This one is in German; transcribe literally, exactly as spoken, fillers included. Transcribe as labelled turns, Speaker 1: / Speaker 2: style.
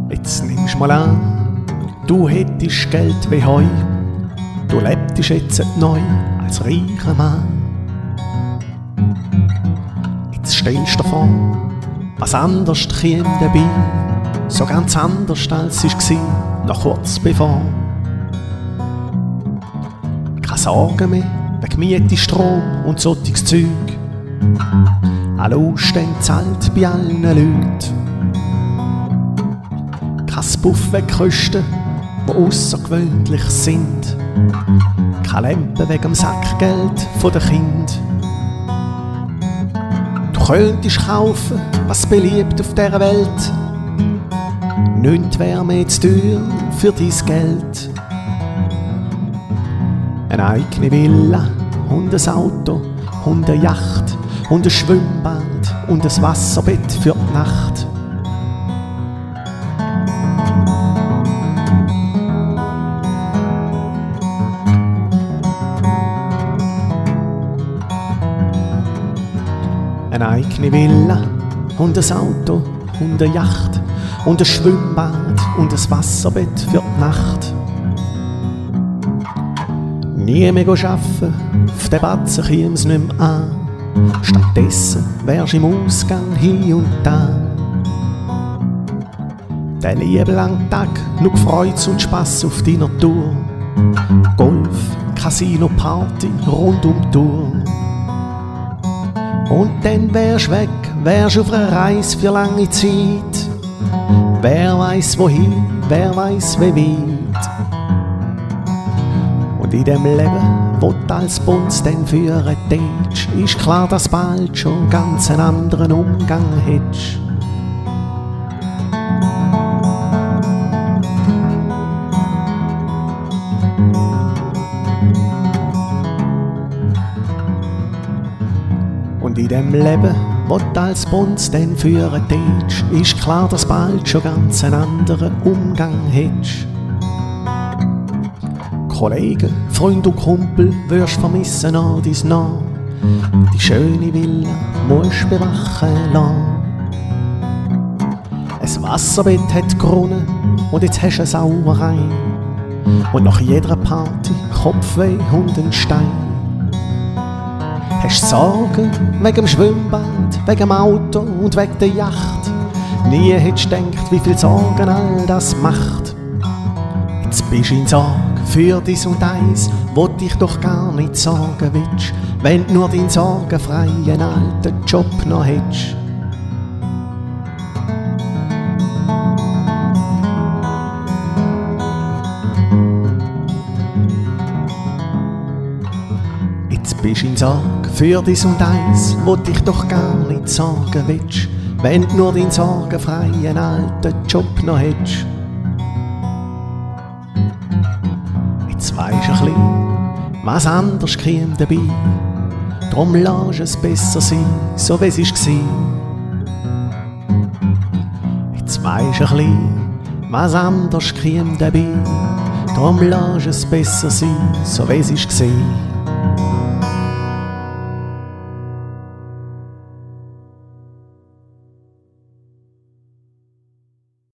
Speaker 1: Jetzt nimmst mal an, du hättest Geld wie Heu. Du lebtest jetzt neu als reicher Mann. Jetzt stellst du dir vor, was anders käme dabei. So ganz anders als es war, noch kurz bevor. Keine Sorgen mehr wegen Miete, Strom und solches Zeug. Alle Ausstände zahlt bei allen Leuten. Kein Puff wegen Kosten, die außergewöhnlich sind. Keine Lampe wegen dem Sackgeld der Kind. Du könntest kaufen, was beliebt auf dieser Welt. Nichts wär mehr zu teuer für dein Geld. Eine eigene Villa und ein Auto und eine Yacht und ein Schwimmbad und ein Wasserbett für die Nacht. Eine eigene Villa und ein Auto und eine Yacht und ein Schwimmbad und ein Wasserbett für die Nacht. Nie mehr arbeiten, auf den Batzen käm's nicht mehr an. Stattdessen wärst im Ausgang hier und da. Der liebe lange Tag, nur Freude und Spass auf deiner Tour. Golf, Casino, Party, rund um die Tour. Und dann wärst weg, wärst auf einer Reise für lange Zeit. Wer weiß wohin, wer weiß wie weit. Und in dem Leben, wo du als Bunz dann führen tätst, ist klar, dass bald schon ganz einen anderen Umgang hättest. Und in dem Leben, wo du als Bunz dann führen tätst, ist klar, dass bald schon ganz einen anderen Umgang hättest. Kollegen, Freund und Kumpel wirst vermissen an dein Nah. Die schöne Villa musst bewachen lassen. Ein Wasserbett hat geronnen und jetzt hast du eine Sauerei. Und nach jeder Party Kopfweh und ein Stein. Hast Sorgen wegen dem Schwimmbad, wegen dem Auto und wegen der Yacht. Nie hättest du gedacht, wie viel Sorgen all das macht. Jetzt bist du in Sorge für dies und eins, wo dich doch gar nicht sorgen willst, wenn du nur deinen sorgenfreien alten Job noch hättest. Jetzt bist du in Sorge für dies und eins, wo dich doch gar nicht sorgen willst, wenn du nur deinen sorgenfreien alten Job noch hättest. Jetzt weisst du ein bisschen, was anders käme dabei. Drum lass es besser sein, so wie es war. Jetzt weisst du ein bisschen, was anders käme dabei. Drum lass es besser sein, so wie es war.